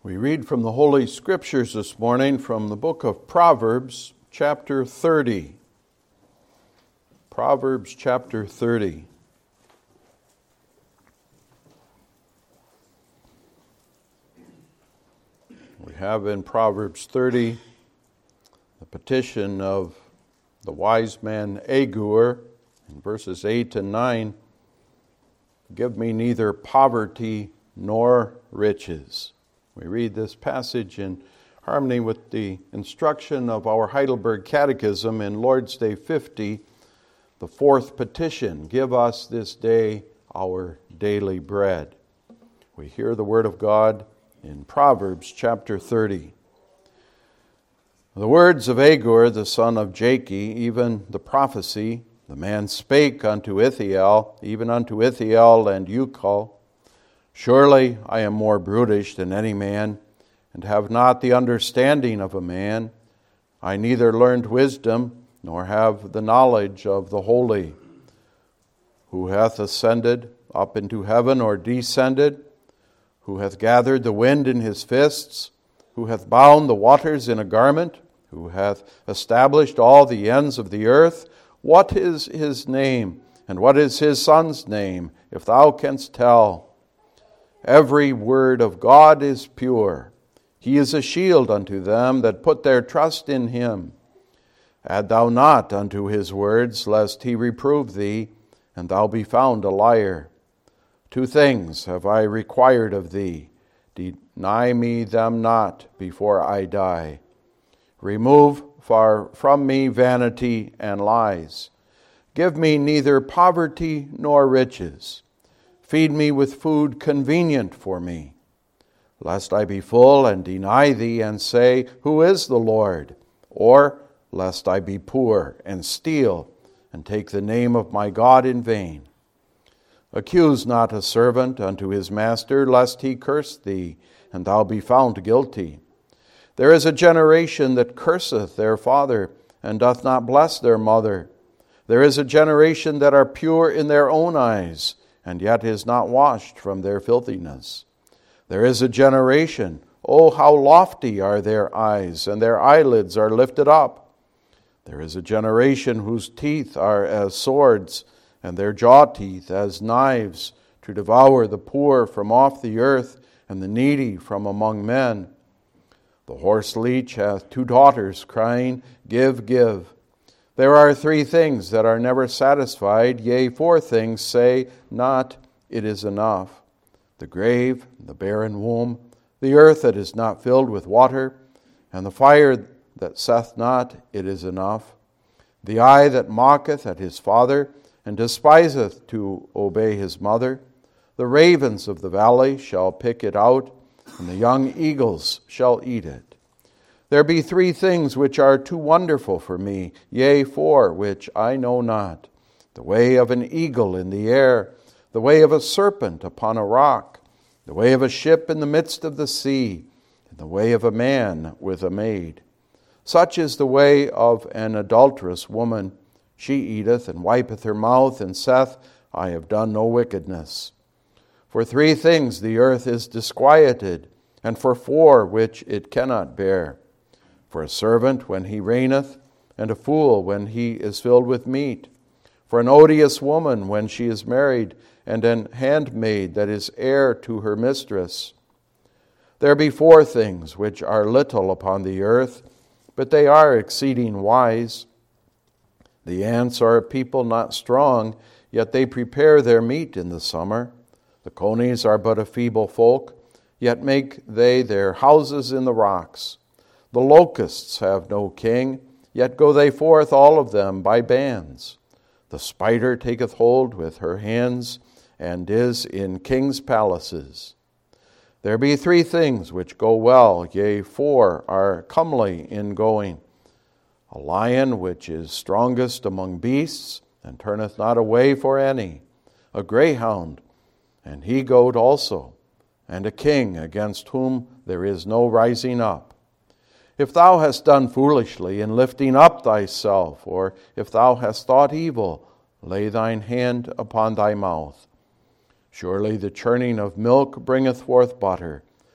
We read from the Holy Scriptures this morning from the book of Proverbs, chapter 30. Proverbs, chapter 30. We have in Proverbs 30 the petition of the wise man Agur in verses 8 and 9. Give me neither poverty nor riches. We read this passage in harmony with the instruction of our Heidelberg Catechism in Lord's Day 50, the fourth petition, give us this day our daily bread. We hear the word of God in Proverbs chapter 30. The words of Agur, the son of Jakeh, even the prophecy, the man spake unto Ithiel, even unto Ithiel and Ucal, surely I am more brutish than any man, and have not the understanding of a man. I neither learned wisdom, nor have the knowledge of the holy. Who hath ascended up into heaven, or descended? Who hath gathered the wind in his fists? Who hath bound the waters in a garment? Who hath established all the ends of the earth? What is his name, and what is his son's name, if thou canst tell? Every word of God is pure. He is a shield unto them that put their trust in him. Add thou not unto his words, lest he reprove thee, and thou be found a liar. 2 things have I required of thee. Deny me them not before I die. Remove far from me vanity and lies. Give me neither poverty nor riches. Feed me with food convenient for me, lest I be full and deny thee and say, who is the Lord? Or lest I be poor and steal and take the name of my God in vain. Accuse not a servant unto his master, lest he curse thee, and thou be found guilty. There is a generation that curseth their father, and doth not bless their mother. There is a generation that are pure in their own eyes, and yet is not washed from their filthiness. There is a generation, oh, how lofty are their eyes, and their eyelids are lifted up. There is a generation whose teeth are as swords, and their jaw teeth as knives, to devour the poor from off the earth, and the needy from among men. The horse leech hath 2 daughters, crying, give, give. There are 3 things that are never satisfied, yea, 4 things say not, it is enough. The grave, the barren womb, the earth that is not filled with water, and the fire that saith not, it is enough. The eye that mocketh at his father, and despiseth to obey his mother. The ravens of the valley shall pick it out, and the young eagles shall eat it. There be 3 things which are too wonderful for me, yea, 4 which I know not. The way of an eagle in the air, the way of a serpent upon a rock, the way of a ship in the midst of the sea, and the way of a man with a maid. Such is the way of an adulterous woman. She eateth and wipeth her mouth, and saith, I have done no wickedness. For 3 things the earth is disquieted, and for 4 which it cannot bear. For a servant when he reigneth, and a fool when he is filled with meat. For an odious woman when she is married, and an handmaid that is heir to her mistress. There be 4 things which are little upon the earth, but they are exceeding wise. The ants are a people not strong, yet they prepare their meat in the summer. The conies are but a feeble folk, yet make they their houses in the rocks. The locusts have no king, yet go they forth all of them by bands. The spider taketh hold with her hands, and is in kings' palaces. There be 3 things which go well, yea, 4 are comely in going. A lion which is strongest among beasts, and turneth not away for any. A greyhound, and he-goat also, and a king against whom there is no rising up. If thou hast done foolishly in lifting up thyself, or if thou hast thought evil, lay thine hand upon thy mouth. Surely the churning of milk bringeth forth butter,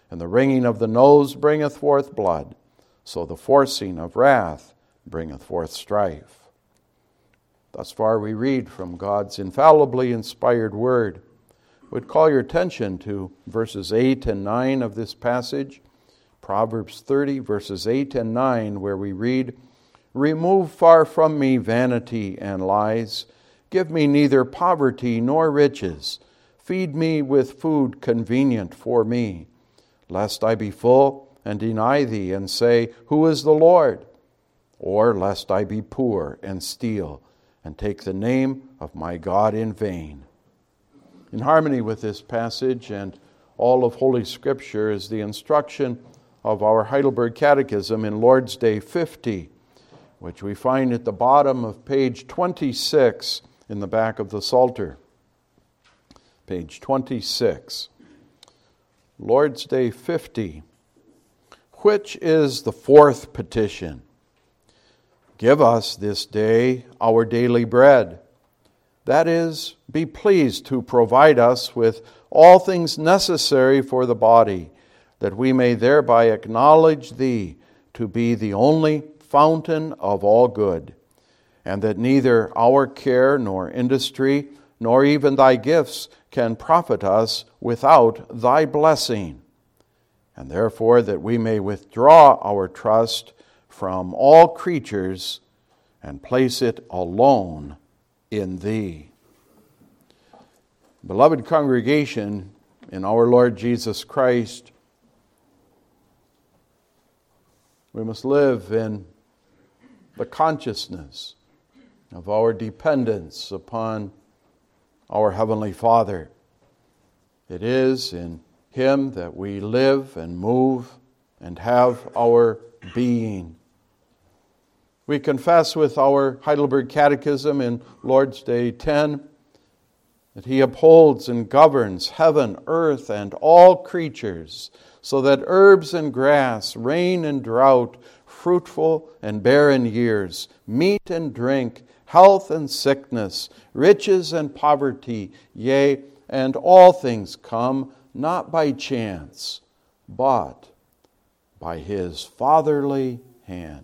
and the wringing of the nose bringeth forth blood, so the forcing of wrath bringeth forth strife. Thus far we read from God's infallibly inspired word. I would call your attention to verses 8 and 9 of this passage, Proverbs 30, verses 8 and 9, where we read, "Remove far from me vanity and lies. Give me neither poverty nor riches. Feed me with food convenient for me, lest I be full and deny thee and say, Who is the Lord? Or lest I be poor and steal and take the name of my God in vain." In harmony with this passage and all of Holy Scripture is the instruction of our Heidelberg Catechism in Lord's Day 50, which we find at the bottom of page 26 in the back of the Psalter. Page 26. Lord's Day 50. Which is the fourth petition? Give us this day our daily bread. That is, be pleased to provide us with all things necessary for the body, that we may thereby acknowledge Thee to be the only fountain of all good, and that neither our care nor industry nor even Thy gifts can profit us without Thy blessing, and therefore that we may withdraw our trust from all creatures and place it alone in Thee. Beloved congregation in our Lord Jesus Christ, we must live in the consciousness of our dependence upon our Heavenly Father. It is in Him that we live and move and have our being. We confess with our Heidelberg Catechism in Lord's Day 10 that He upholds and governs heaven, earth, and all creatures, so that herbs and grass, rain and drought, fruitful and barren years, meat and drink, health and sickness, riches and poverty, yea, and all things come not by chance, but by His fatherly hand.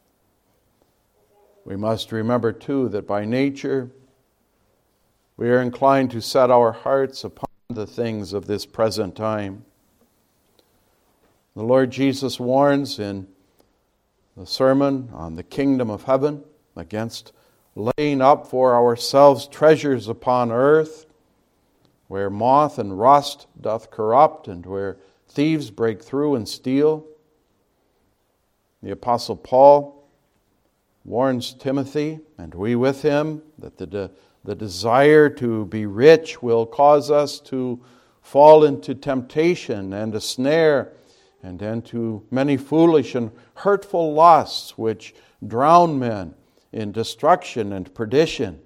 We must remember, too, that by nature we are inclined to set our hearts upon the things of this present time. The Lord Jesus warns in the Sermon on the Kingdom of Heaven against laying up for ourselves treasures upon earth, where moth and rust doth corrupt, and where thieves break through and steal. The Apostle Paul warns Timothy, and we with him, that the desire to be rich will cause us to fall into temptation and a snare, and into many foolish and hurtful lusts which drown men in destruction and perdition.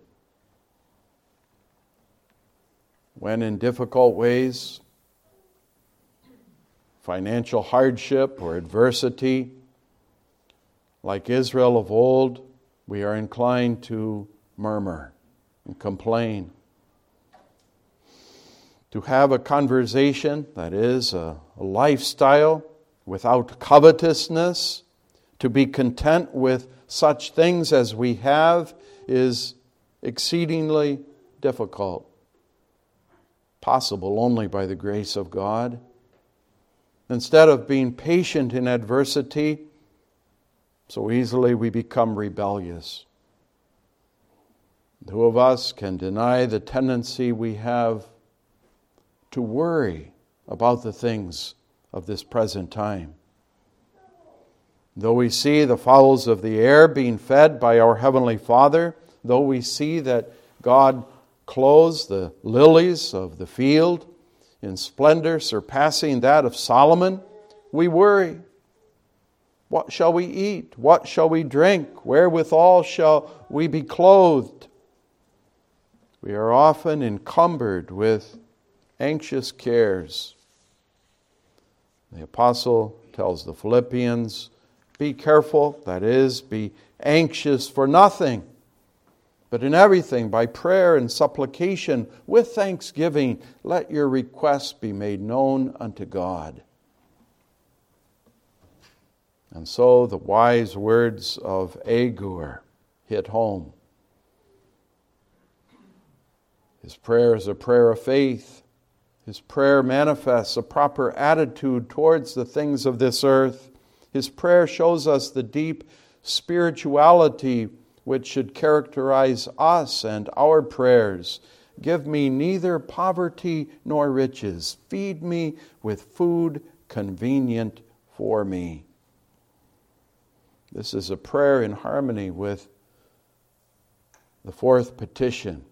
When in difficult ways, financial hardship or adversity, like Israel of old, we are inclined to murmur and complain. To have a conversation, that is, a lifestyle without covetousness, to be content with such things as we have, is exceedingly difficult. Possible only by the grace of God. Instead of being patient in adversity, so easily we become rebellious. Who of us can deny the tendency we have to worry about the things of this present time? Though we see the fowls of the air being fed by our Heavenly Father, though we see that God clothes the lilies of the field in splendor surpassing that of Solomon, we worry. What shall we eat? What shall we drink? Wherewithal shall we be clothed? We are often encumbered with anxious cares. The apostle tells the Philippians, be careful, that is, be anxious for nothing, but in everything, by prayer and supplication, with thanksgiving, let your requests be made known unto God. And so the wise words of Agur hit home. His prayer is a prayer of faith. His prayer manifests a proper attitude towards the things of this earth. His prayer shows us the deep spirituality which should characterize us and our prayers. Give me neither poverty nor riches. Feed me with food convenient for me. This is a prayer in harmony with the fourth petition,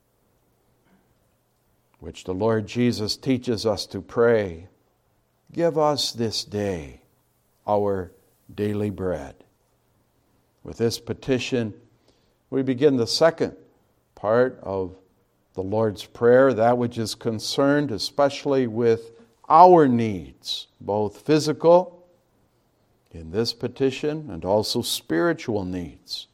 which the Lord Jesus teaches us to pray. Give us this day our daily bread. With this petition, we begin the second part of the Lord's Prayer, that which is concerned especially with our needs, both physical in this petition and also spiritual needs.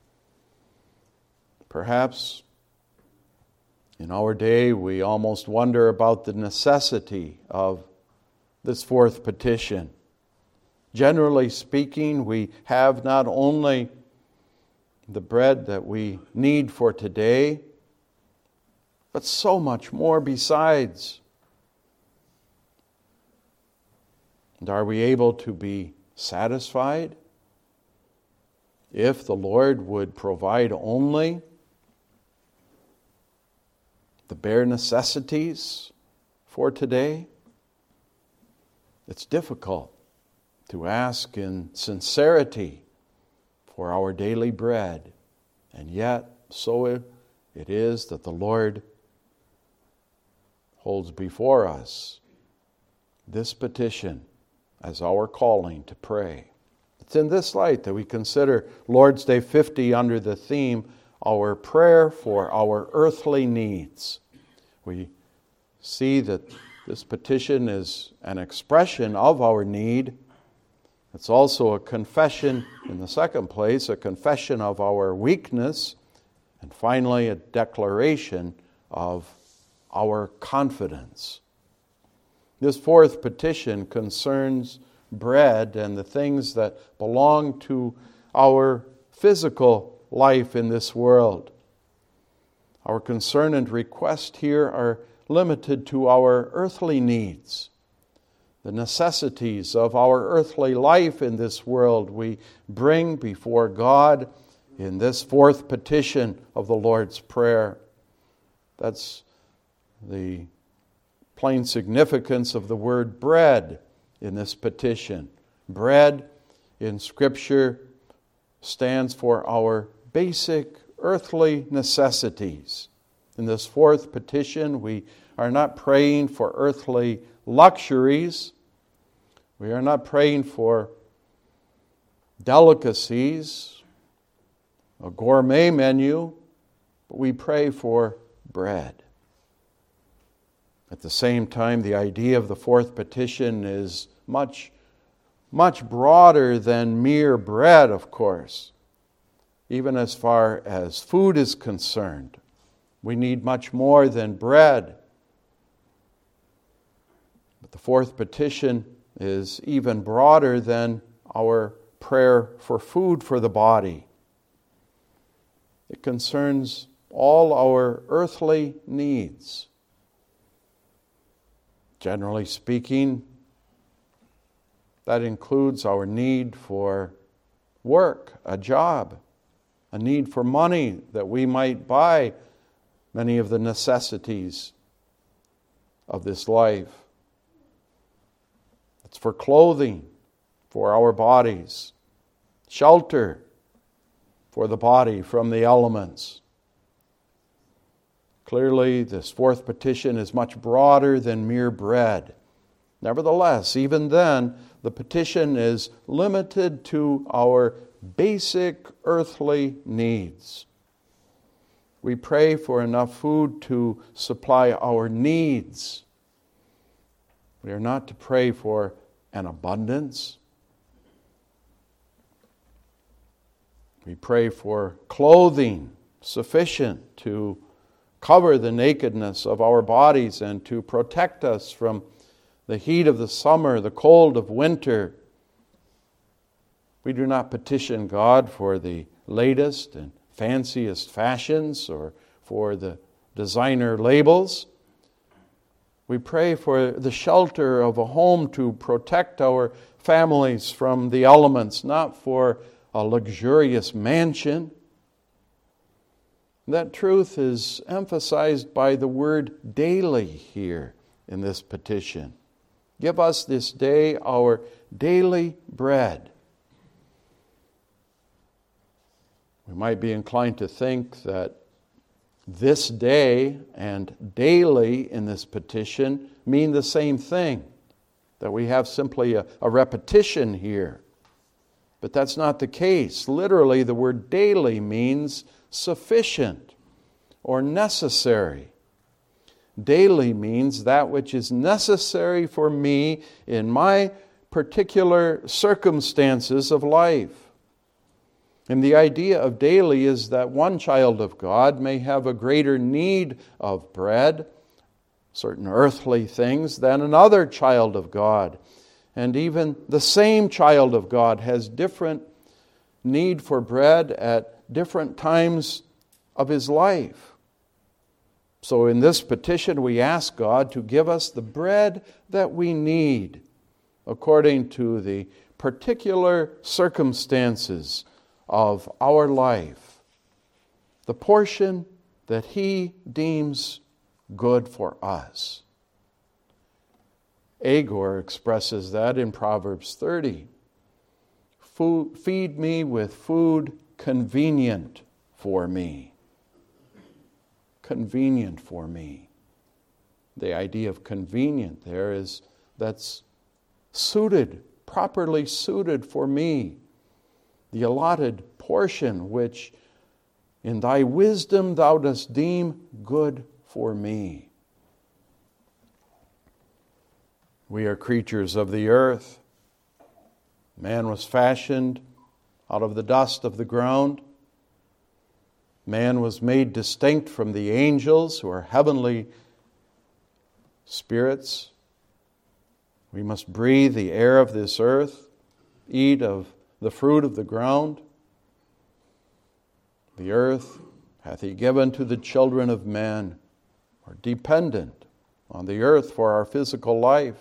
Perhaps in our day we almost wonder about the necessity of this fourth petition. Generally speaking, we have not only the bread that we need for today, but so much more besides. And are we able to be satisfied if the Lord would provide only the bare necessities for today? It's difficult to ask in sincerity for our daily bread, and yet so it is that the Lord holds before us this petition as our calling to pray. It's in this light that we consider Lord's Day 50 under the theme, our prayer for our earthly needs. We see that this petition is an expression of our need. It's also a confession, in the second place, a confession of our weakness, and finally a declaration of our confidence. This fourth petition concerns bread and the things that belong to our physical life in this world. Our concern and request here are limited to our earthly needs. The necessities of our earthly life in this world we bring before God in this fourth petition of the Lord's Prayer. That's the plain significance of the word bread in this petition. Bread in Scripture stands for our basic earthly necessities. In this fourth petition, we are not praying for earthly luxuries. We are not praying for delicacies, a gourmet menu, but we pray for bread. At the same time, the idea of the fourth petition is much broader than mere bread, of course. Even as far as food is concerned, we need much more than bread. But the fourth petition is even broader than our prayer for food for the body. It concerns all our earthly needs. Generally speaking, that includes our need for work, a job, a need for money that we might buy many of the necessities of this life. It's for clothing for our bodies, shelter for the body from the elements. Clearly, this fourth petition is much broader than mere bread. Nevertheless, even then, the petition is limited to our basic earthly needs. We pray for enough food to supply our needs. We are not to pray for an abundance. We pray for clothing sufficient to cover the nakedness of our bodies and to protect us from the heat of the summer, the cold of winter. We do not petition God for the latest and fanciest fashions or for the designer labels. We pray for the shelter of a home to protect our families from the elements, not for a luxurious mansion. That truth is emphasized by the word daily here in this petition. Give us this day our daily bread. We might be inclined to think that this day and daily in this petition mean the same thing, that we have simply a repetition here. But that's not the case. Literally, the word daily means sufficient or necessary. Daily means that which is necessary for me in my particular circumstances of life. And the idea of daily is that one child of God may have a greater need of bread, certain earthly things, than another child of God. And even the same child of God has different need for bread at different times of his life. So in this petition, we ask God to give us the bread that we need according to the particular circumstances of our life, the portion that He deems good for us. Agur expresses that in Proverbs 30. Feed me with food convenient for me. Convenient for me. The idea of convenient there is that's suited, properly suited for me. The allotted portion which in thy wisdom thou dost deem good for me. We are creatures of the earth. Man was fashioned out of the dust of the ground. Man was made distinct from the angels who are heavenly spirits. We must breathe the air of this earth, eat of the fruit of the ground. The earth hath He given to the children of men. We're dependent on the earth for our physical life.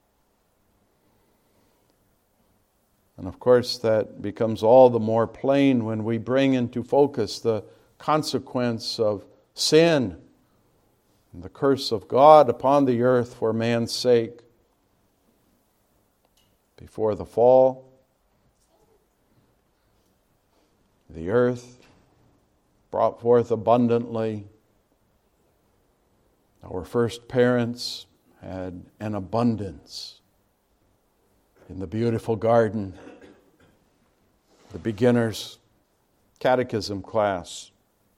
And of course, that becomes all the more plain when we bring into focus the consequence of sin and the curse of God upon the earth for man's sake. Before the fall, the earth brought forth abundantly. Our first parents had an abundance in the beautiful garden. The beginner's catechism class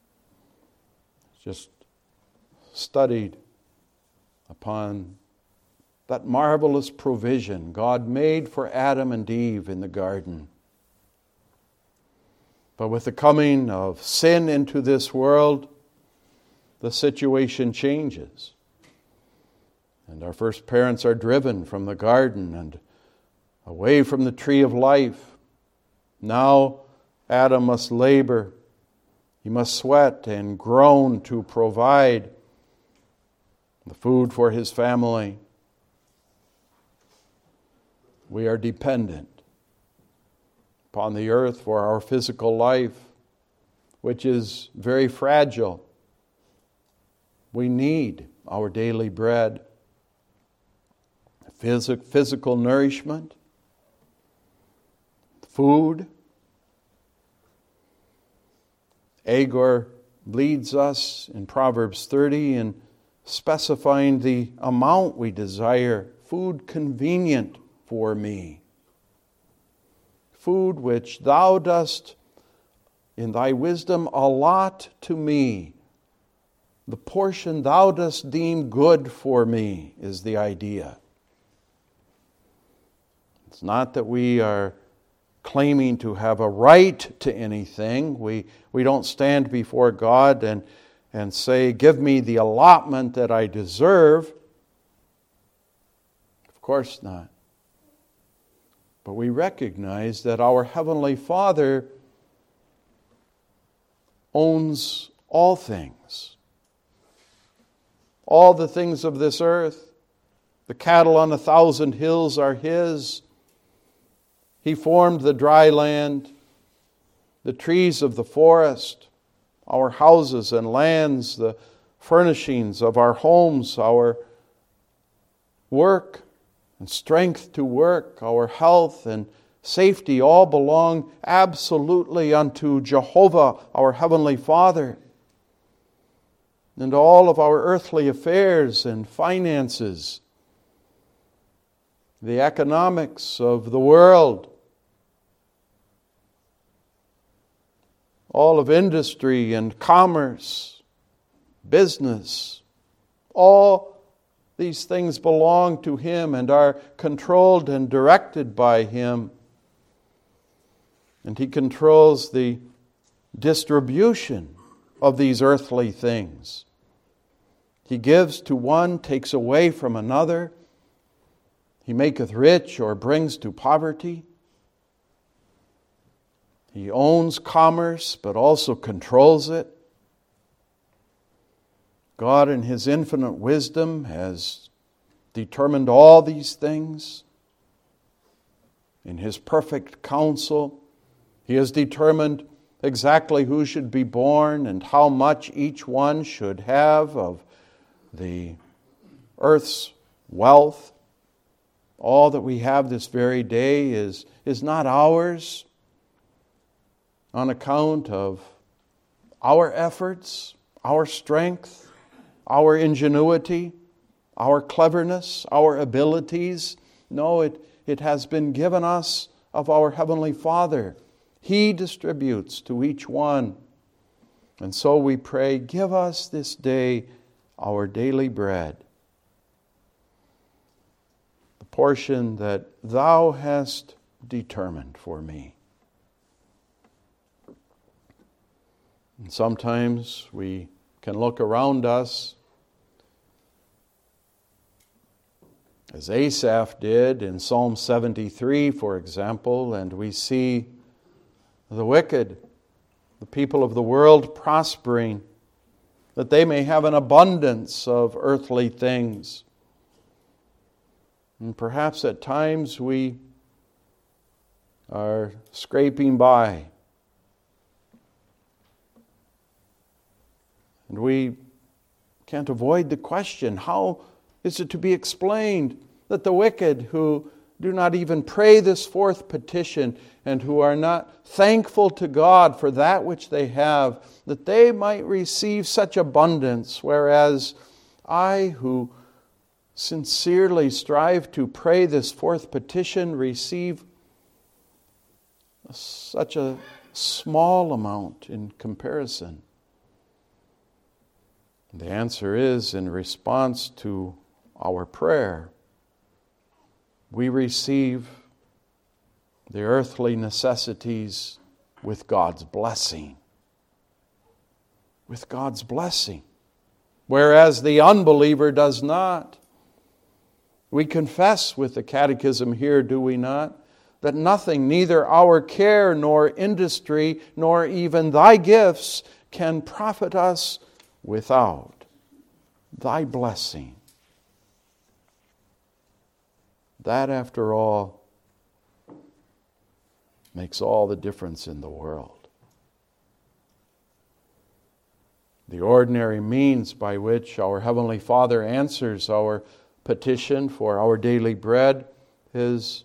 just studied upon that marvelous provision God made for Adam and Eve in the garden. But with the coming of sin into this world, the situation changes. And our first parents are driven from the garden and away from the tree of life. Now Adam must labor. He must sweat and groan to provide the food for his family. We are dependent upon the earth for our physical life, which is very fragile. We need our daily bread, physical nourishment, food. Agur leads us in Proverbs 30 in specifying the amount we desire, food convenient for me. Food which thou dost in thy wisdom allot to me. The portion thou dost deem good for me is the idea. It's not that we are claiming to have a right to anything. We don't stand before God and say, give me the allotment that I deserve. Of course not. But we recognize that our Heavenly Father owns all things. All the things of this earth. The cattle on 1,000 hills are His. He formed the dry land, the trees of the forest, our houses and lands, the furnishings of our homes, our work and strength to work, our health and safety all belong absolutely unto Jehovah, our Heavenly Father. And all of our earthly affairs and finances, the economics of the world, all of industry and commerce, business, all these things belong to Him and are controlled and directed by Him. And He controls the distribution of these earthly things. He gives to one, takes away from another. He maketh rich or brings to poverty. He owns commerce, but also controls it. God in His infinite wisdom has determined all these things. In His perfect counsel, He has determined exactly who should be born and how much each one should have of the earth's wealth. All that we have this very day is not ours on account of our efforts, our strength, our ingenuity, our cleverness, our abilities. No, it has been given us of our Heavenly Father. He distributes to each one. And so we pray, give us this day our daily bread. The portion that Thou hast determined for me. And sometimes we can look around us as Asaph did in Psalm 73, for example, and we see the wicked, the people of the world prospering, that they may have an abundance of earthly things. And perhaps at times we are scraping by. And we can't avoid the question, how is it to be explained that the wicked who do not even pray this fourth petition and who are not thankful to God for that which they have, that they might receive such abundance, whereas I, who sincerely strive to pray this fourth petition, receive such a small amount in comparison? The answer is, in response to our prayer, we receive the earthly necessities with God's blessing. With God's blessing. Whereas the unbeliever does not. We confess with the catechism here, do we not? That nothing, neither our care nor industry, nor even Thy gifts, can profit us without Thy blessing. That, after all, makes all the difference in the world. The ordinary means by which our Heavenly Father answers our petition for our daily bread is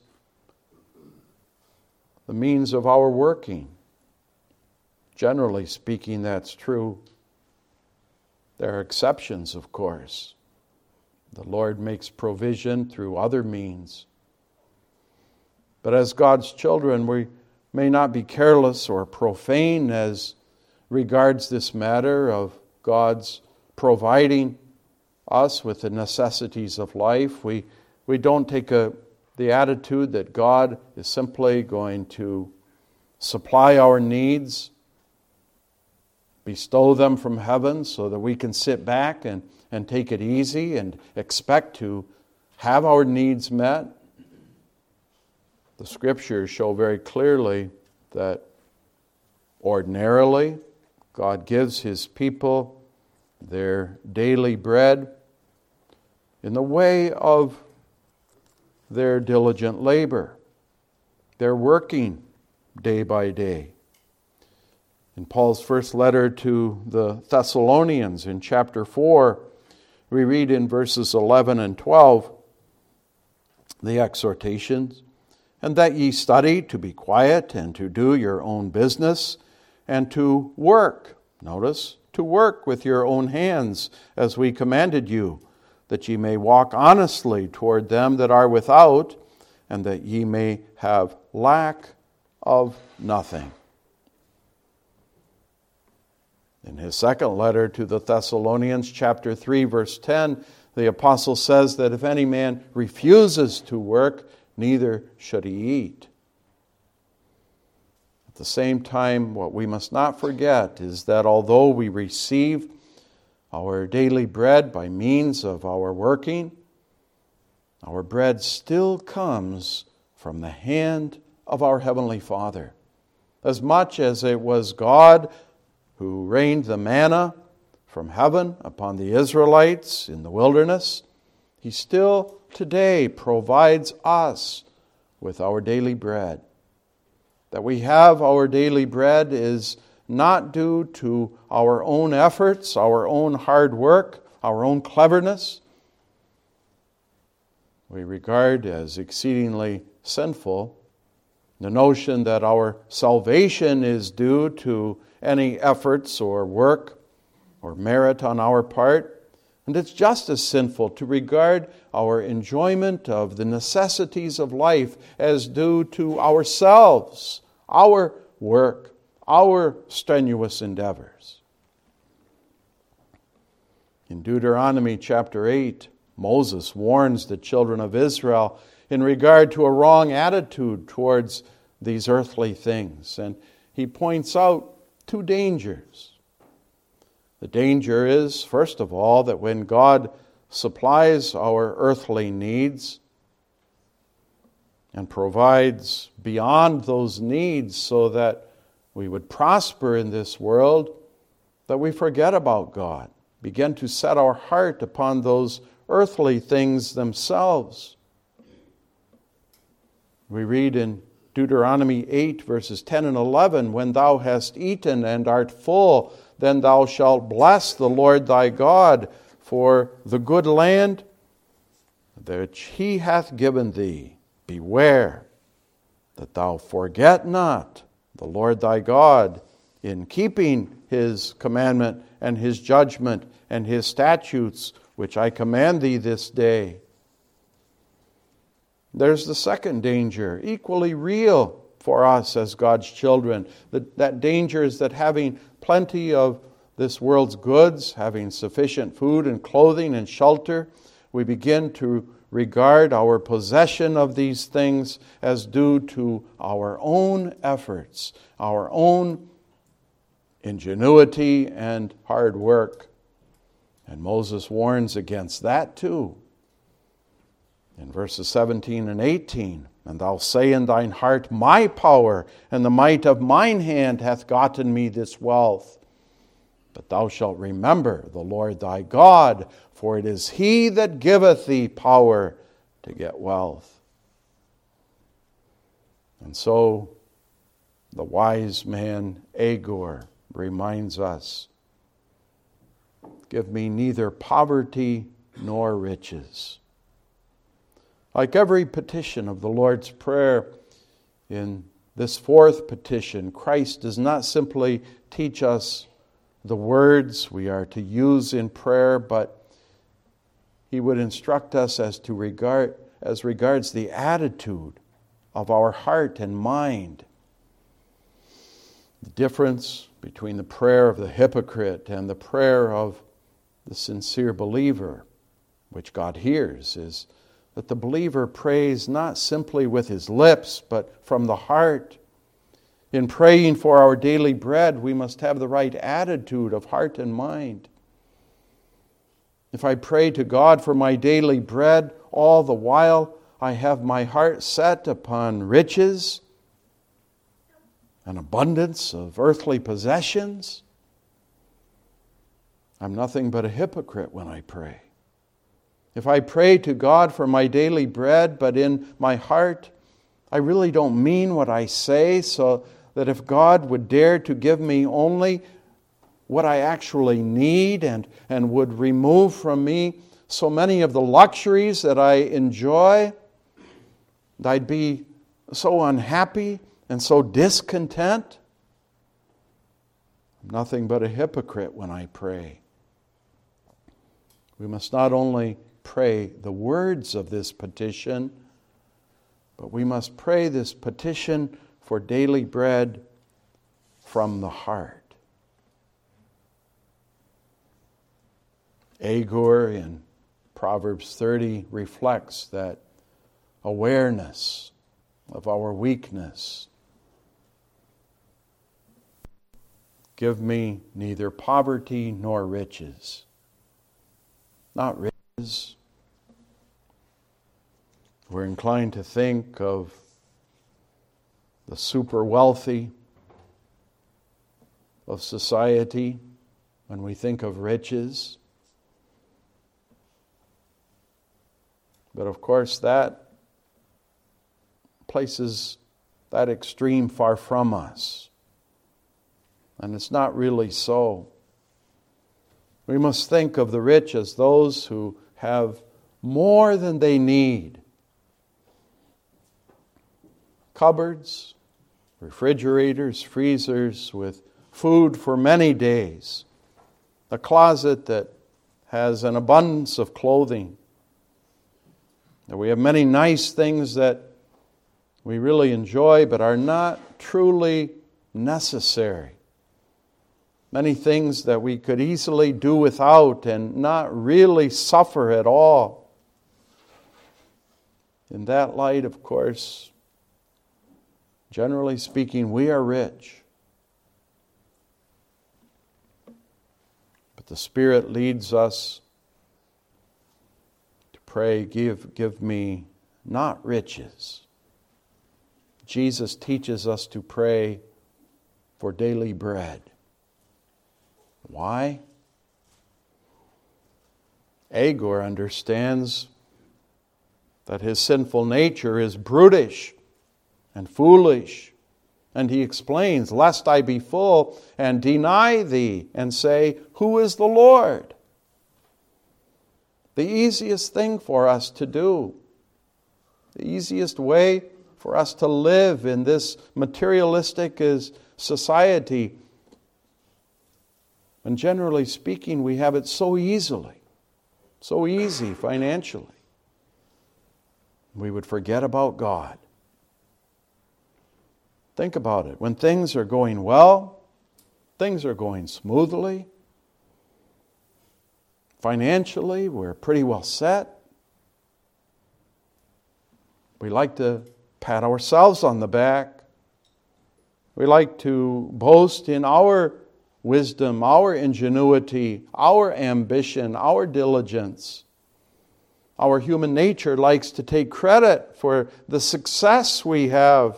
the means of our working. Generally speaking, that's true. There are exceptions, of course. The Lord makes provision through other means. But as God's children, we may not be careless or profane as regards this matter of God's providing us with the necessities of life. We don't take the attitude that God is simply going to supply our needs, bestow them from heaven so that we can sit back and take it easy and expect to have our needs met. The Scriptures show very clearly that ordinarily God gives His people their daily bread in the way of their diligent labor. They're working day by day. In Paul's first letter to the Thessalonians in chapter 4, we read in verses 11 and 12 the exhortations, "And that ye study to be quiet and to do your own business and to work," notice, "to work with your own hands as we commanded you, that ye may walk honestly toward them that are without, and that ye may have lack of nothing." In his second letter to the Thessalonians, chapter 3, verse 10, the apostle says that if any man refuses to work, neither should he eat. At the same time, what we must not forget is that although we receive our daily bread by means of our working, our bread still comes from the hand of our Heavenly Father. As much as it was God who rained the manna from heaven upon the Israelites in the wilderness, He still today provides us with our daily bread. That we have our daily bread is not due to our own efforts, our own hard work, our own cleverness. We regard as exceedingly sinful the notion that our salvation is due to any efforts or work or merit on our part. And it's just as sinful to regard our enjoyment of the necessities of life as due to ourselves, our work, our strenuous endeavors. In Deuteronomy chapter 8, Moses warns the children of Israel in regard to a wrong attitude towards these earthly things. And he points out two dangers. The danger is, first of all, that when God supplies our earthly needs and provides beyond those needs so that we would prosper in this world, that we forget about God, begin to set our heart upon those earthly things themselves. We read in Deuteronomy 8, verses 10 and 11, "When thou hast eaten and art full, then thou shalt bless the Lord thy God for the good land which He hath given thee. Beware that thou forget not the Lord thy God in keeping His commandment and His judgment and His statutes, which I command thee this day." There's the second danger, equally real for us as God's children. That danger is that having plenty of this world's goods, having sufficient food and clothing and shelter, we begin to regard our possession of these things as due to our own efforts, our own ingenuity and hard work. And Moses warns against that too. In verses 17 and 18, "And thou say in thine heart, My power and the might of mine hand hath gotten me this wealth. But thou shalt remember the Lord thy God, for it is He that giveth thee power to get wealth." And so the wise man Agur reminds us, "Give me neither poverty nor riches." Like every petition of the Lord's Prayer, in this fourth petition, Christ does not simply teach us the words we are to use in prayer, but He would instruct us as regards the attitude of our heart and mind. The difference between the prayer of the hypocrite and the prayer of the sincere believer, which God hears, is that the believer prays not simply with his lips, but from the heart. In praying for our daily bread, we must have the right attitude of heart and mind. If I pray to God for my daily bread, all the while I have my heart set upon riches, an abundance of earthly possessions, I'm nothing but a hypocrite when I pray. If I pray to God for my daily bread, but in my heart I really don't mean what I say, so that if God would dare to give me only what I actually need and would remove from me so many of the luxuries that I enjoy, I'd be so unhappy and so discontent. I'm nothing but a hypocrite when I pray. We must not only pray the words of this petition, but we must pray this petition for daily bread from the heart. Agur in Proverbs 30 reflects that awareness of our weakness. Give me neither poverty nor riches. Not riches. We're inclined to think of the super wealthy of society when we think of riches. But of course, that places that extreme far from us. And it's not really so. We must think of the rich as those who have more than they need. Cupboards, refrigerators, freezers with food for many days. A closet that has an abundance of clothing. And we have many nice things that we really enjoy but are not truly necessary. Many things that we could easily do without and not really suffer at all. In that light, of course, generally speaking, we are rich. But the Spirit leads us to pray, give me not riches. Jesus teaches us to pray for daily bread. Why? Agur understands that his sinful nature is brutish and foolish. And he explains, lest I be full and deny thee and say, who is the Lord? The easiest thing for us to do, the easiest way for us to live in this materialistic society. And generally speaking, we have it so easy financially. We would forget about God. Think about it. When things are going well, things are going smoothly, financially, we're pretty well set. We like to pat ourselves on the back. We like to boast in our wisdom, our ingenuity, our ambition, our diligence. Our human nature likes to take credit for the success we have.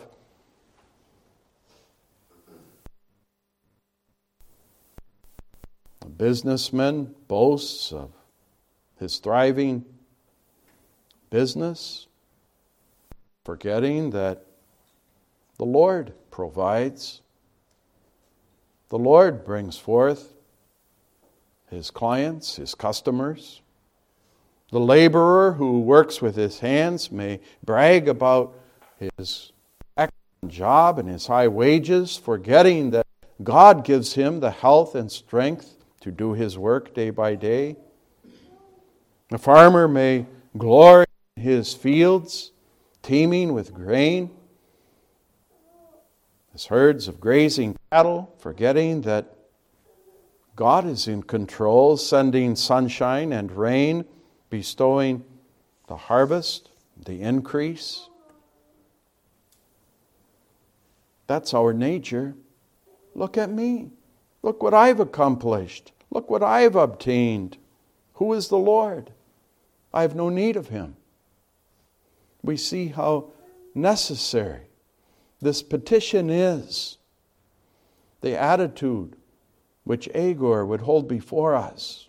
A businessman boasts of his thriving business, forgetting that the Lord provides. The Lord brings forth His clients, His customers. The laborer who works with his hands may brag about his excellent job and his high wages, forgetting that God gives him the health and strength to do his work day by day. The farmer may glory in his fields, teeming with grain, his herds of grazing cattle, forgetting that God is in control, sending sunshine and rain, bestowing the harvest, the increase. That's our nature. Look at me. Look what I've accomplished. Look what I've obtained. Who is the Lord? I have no need of Him. we see how necessary this petition is. The attitude which Agur would hold before us.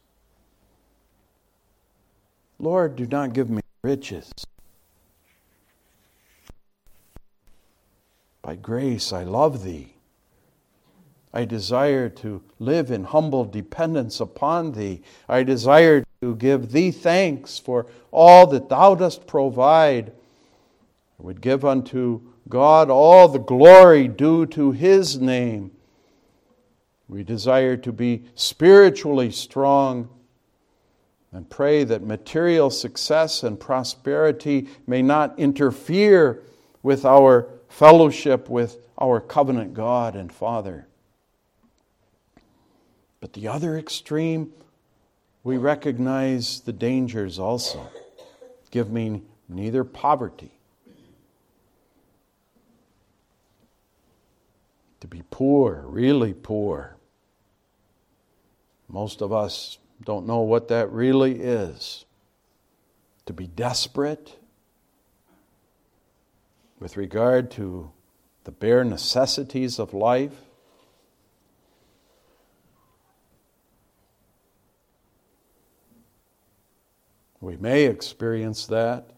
Lord, do not give me riches. By grace I love Thee. I desire to live in humble dependence upon Thee. I desire to give Thee thanks for all that Thou dost provide. I would give unto God all the glory due to His name. We desire to be spiritually strong and pray that material success and prosperity may not interfere with our fellowship with our covenant God and Father. But the other extreme, we recognize the dangers also. Give me neither poverty, to be poor, really poor. Most of us don't know what that really is. To be desperate with regard to the bare necessities of life. We may experience that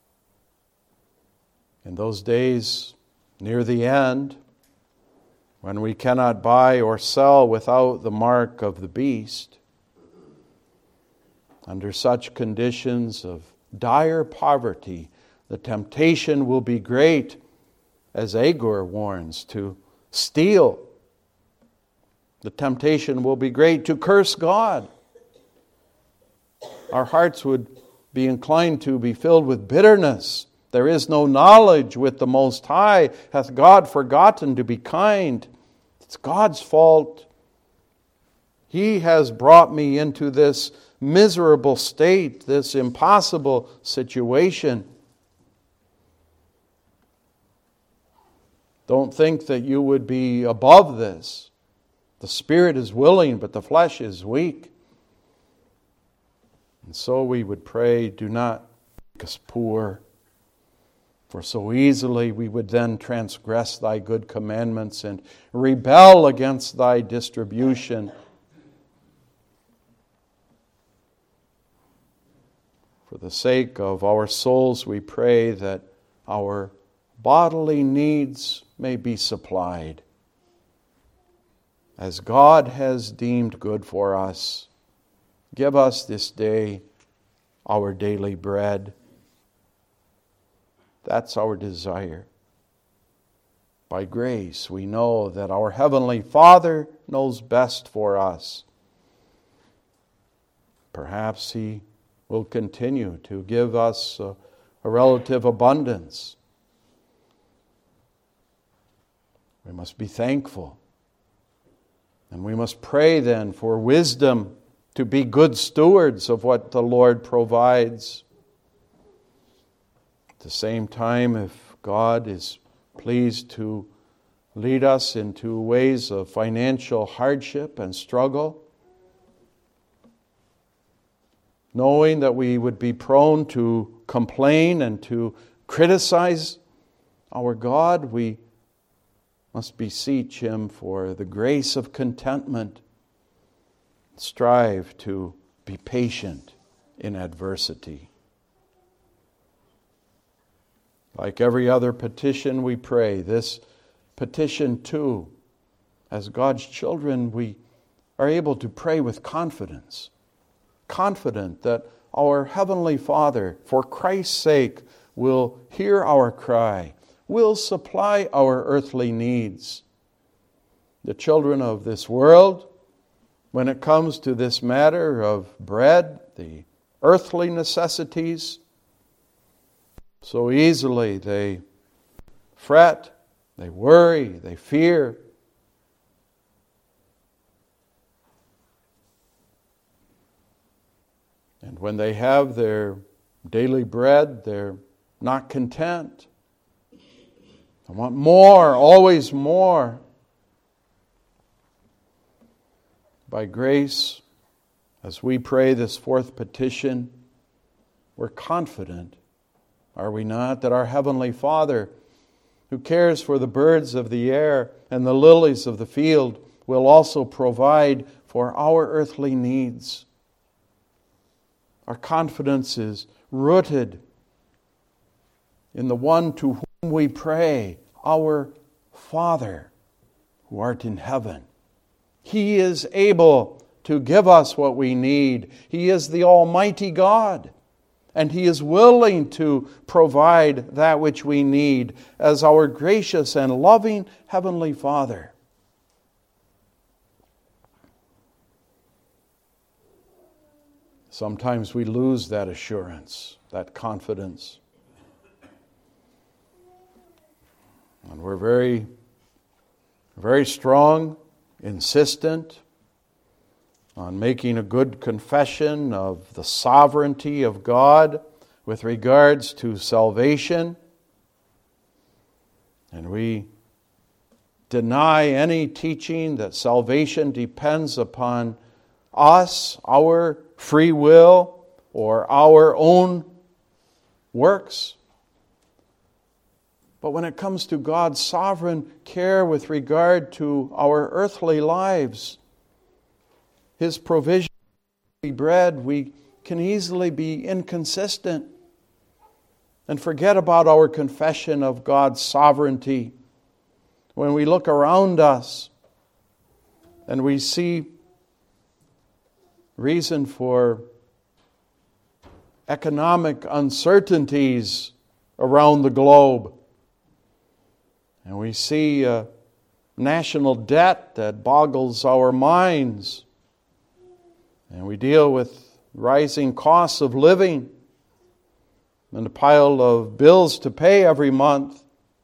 in those days near the end, when we cannot buy or sell without the mark of the beast. Under such conditions of dire poverty, the temptation will be great, as Agur warns, to steal. The temptation will be great to curse God. Our hearts would be inclined to be filled with bitterness. There is no knowledge with the Most High. Hath God forgotten to be kind? It's God's fault. He has brought me into this miserable state, this impossible situation. Don't think that you would be above this. The spirit is willing, but the flesh is weak. And so we would pray, do not make us poor, for so easily we would then transgress Thy good commandments and rebel against Thy distribution. For the sake of our souls, we pray that our bodily needs may be supplied, as God has deemed good for us. Give us this day our daily bread. That's our desire. By grace, we know that our Heavenly Father knows best for us. Perhaps He will continue to give us a relative abundance. We must be thankful. And we must pray then for wisdom to be good stewards of what the Lord provides. At the same time, if God is pleased to lead us into ways of financial hardship and struggle, knowing that we would be prone to complain and to criticize our God, we must beseech Him for the grace of contentment. Strive to be patient in adversity. Like every other petition we pray, this petition too, as God's children, we are able to pray with confidence. Confident that our Heavenly Father, for Christ's sake, will hear our cry, will supply our earthly needs. The children of this world, when it comes to this matter of bread, the earthly necessities, so easily they fret, they worry, they fear. And when they have their daily bread, they're not content. They want more, always more. By grace, as we pray this fourth petition, we're confident are we not? That our Heavenly Father, who cares for the birds of the air and the lilies of the field, will also provide for our earthly needs. Our confidence is rooted in the one to whom we pray, our Father, who art in heaven. He is able to give us what we need. He is the Almighty God, and He is willing to provide that which we need as our gracious and loving Heavenly Father. Sometimes we lose that assurance, that confidence. And we're very, very strong, insistent on making a good confession of the sovereignty of God with regards to salvation. And we deny any teaching that salvation depends upon us, our free will, or our own works. But when it comes to God's sovereign care with regard to our earthly lives, His provision of bread, we can easily be inconsistent and forget about our confession of God's sovereignty. When we look around us and we see reason for economic uncertainties around the globe, and we see a national debt that boggles our minds, and we deal with rising costs of living and a pile of bills to pay every month,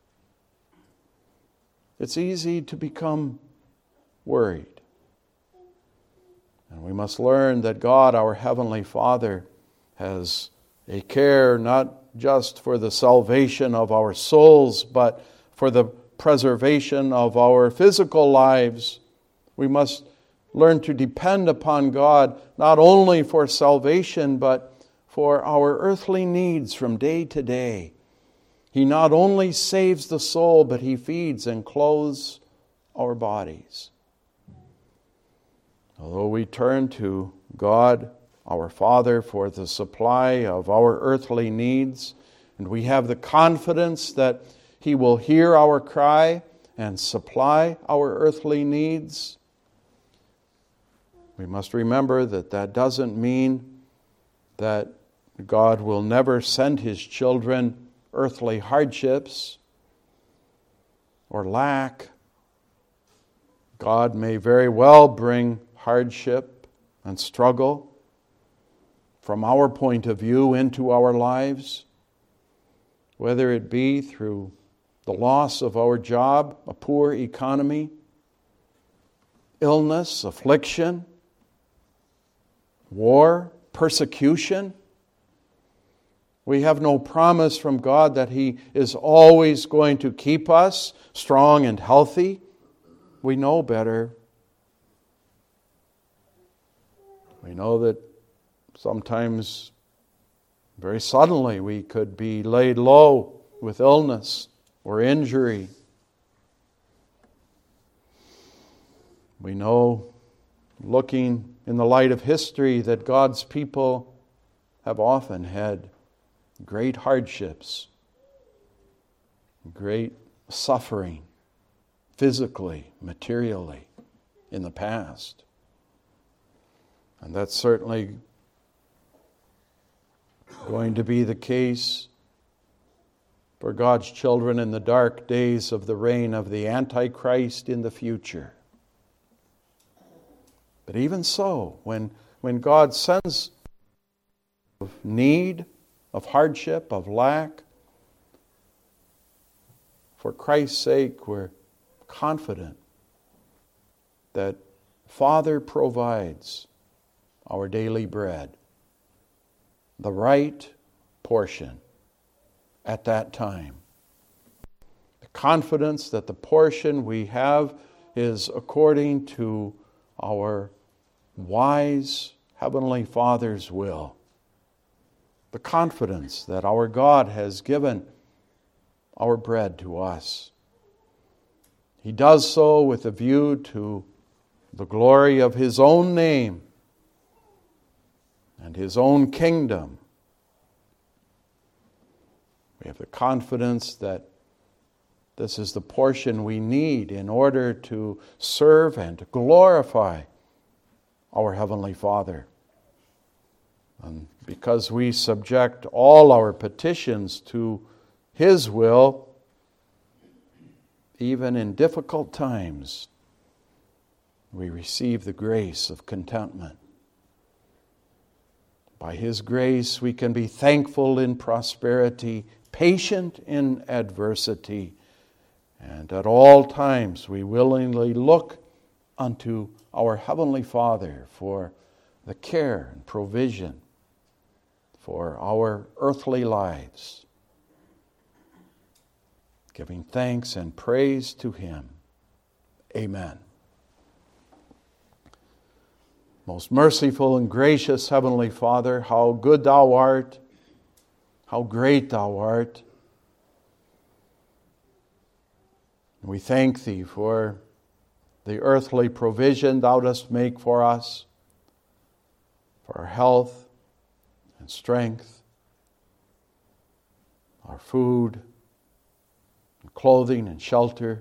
it's easy to become worried. And we must learn that God, our Heavenly Father, has a care not just for the salvation of our souls, but for the preservation of our physical lives. We must learn to depend upon God not only for salvation, but for our earthly needs from day to day. He not only saves the soul, but He feeds and clothes our bodies. Although we turn to God, our Father, for the supply of our earthly needs, and we have the confidence that He will hear our cry and supply our earthly needs, we must remember that that doesn't mean that God will never send His children earthly hardships or lack. God may very well bring hardship and struggle from our point of view into our lives, whether it be through the loss of our job, a poor economy, illness, affliction, war, persecution. We have no promise from God that He is always going to keep us strong and healthy. We know better. We know that sometimes, very suddenly, we could be laid low with illness or injury. We know, looking in the light of history, that God's people have often had great hardships, great suffering, physically, materially, in the past. And that's certainly going to be the case for God's children in the dark days of the reign of the Antichrist in the future. But even so, when God sends of need, of hardship, of lack, for Christ's sake, we're confident that Father provides our daily bread, the right portion at that time. The confidence that the portion we have is according to our wise Heavenly Father's will. the confidence that our God has given our bread to us. He does so with a view to the glory of His own name and His own kingdom. We have the confidence that this is the portion we need in order to serve and to glorify our Heavenly Father. And because we subject all our petitions to His will, even in difficult times, we receive the grace of contentment. By His grace, we can be thankful in prosperity, patient in adversity, and at all times we willingly look unto our Heavenly Father for the care and provision for our earthly lives, giving thanks and praise to Him. Amen. Most merciful and gracious Heavenly Father, how good Thou art, how great Thou art. We thank Thee for the earthly provision Thou dost make for us, for our health and strength, our food, and clothing and shelter.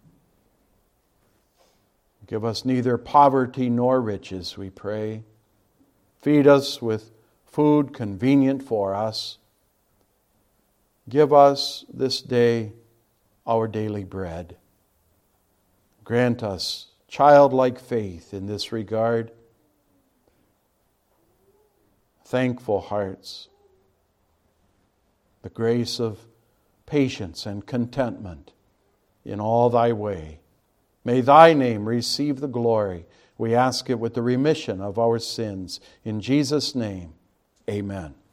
Give us neither poverty nor riches, we pray. Feed us with food convenient for us. Give us this day our daily bread. Grant us childlike faith in this regard, thankful hearts, the grace of patience and contentment in all Thy way. May Thy name receive the glory. We ask it with the remission of our sins. In Jesus' name, amen.